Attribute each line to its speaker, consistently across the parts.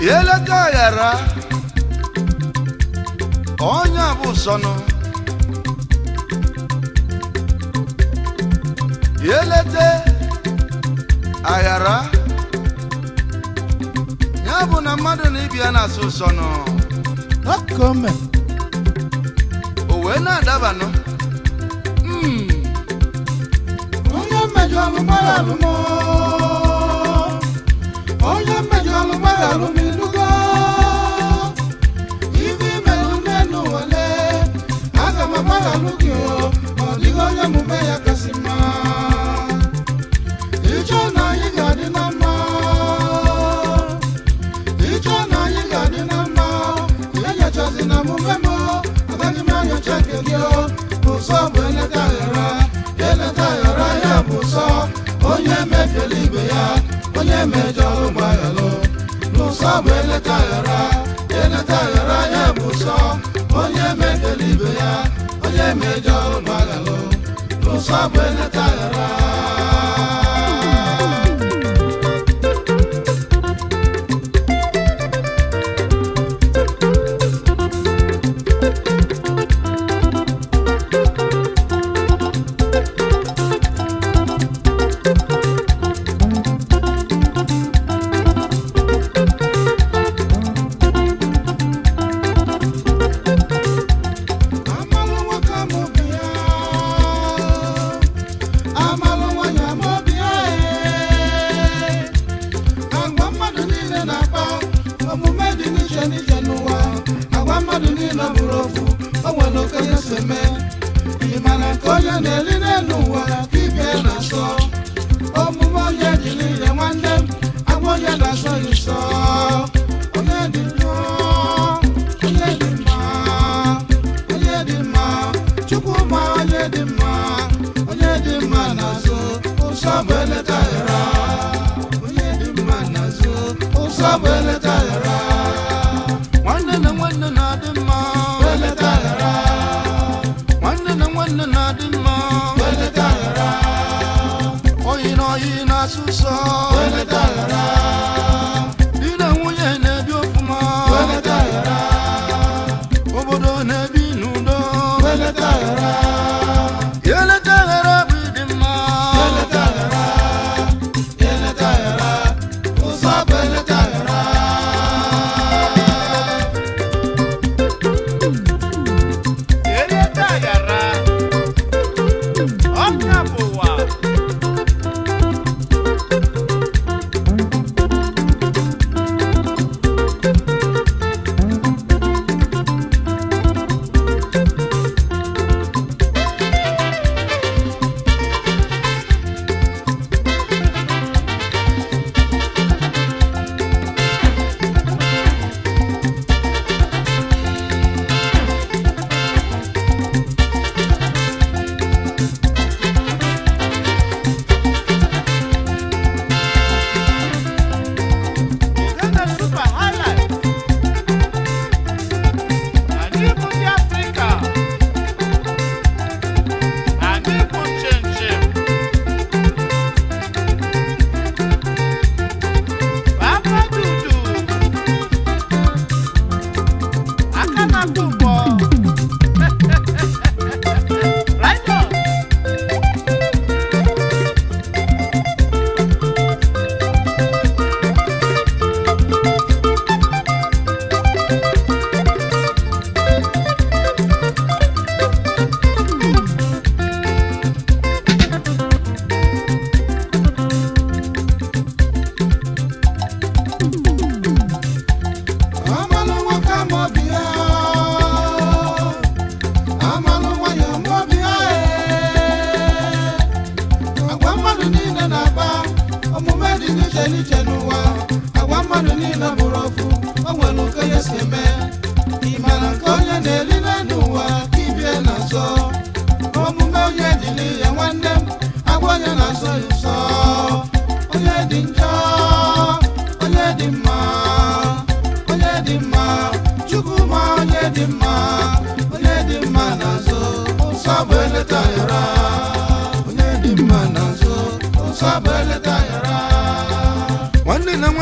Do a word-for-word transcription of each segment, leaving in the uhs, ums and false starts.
Speaker 1: Yeleta yara onya bụ sono Yelete ayara ya bụ na mmadụ na ibia na asụ sono
Speaker 2: Akome
Speaker 1: o wee na-adaba no mm
Speaker 2: onye mejọ alụmara alụmọ onye mejọ alụmara alụmilugo ife imelụ n'elu wale aga m agbara alụgị ọ dịghị onye mume ya kasị mma ịchọ na anyị ga-adị na mma ịchọ na anyị ga-adị na mma ya nyochazi na mume m agaghị m anyocha nke gị ụzọ bụ eleta ghara eleta ghara ya bụ ụzọ onye mefiela ibe ya onye mejọrọ ụgbọalụ n'ụzọ bụ eleta ghara eleta ghara ya bụ ụzọ onye mefiela ibe ya onye mejọrọ ụgbọalụ n'ụzọ bụ eleta ghara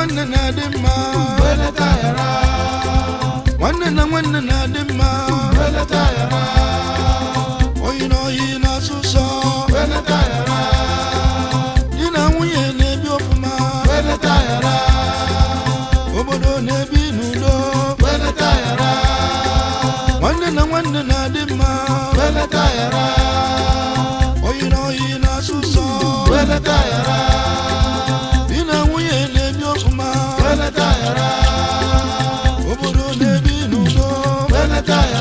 Speaker 1: nwanne na-adị mma
Speaker 2: weleta yara
Speaker 1: nwanne na nwanne na-adị mma
Speaker 2: weleta yara
Speaker 1: oyi na oyi na-asụ ụsọ
Speaker 2: weleta yara
Speaker 1: di na nwunye na-ebi ọfụma
Speaker 2: weleta yara
Speaker 1: obodo na-ebi n'udo
Speaker 2: weleta yara
Speaker 1: nwanne na nwanne na-adị mma
Speaker 2: weleta yara
Speaker 1: oyi na oyi na-asụ ụsọ
Speaker 2: weleta yara
Speaker 1: di na nwunye na-ebi ọfụma
Speaker 2: weleta yara
Speaker 1: obodo na-ebi n'udo
Speaker 2: weleta yara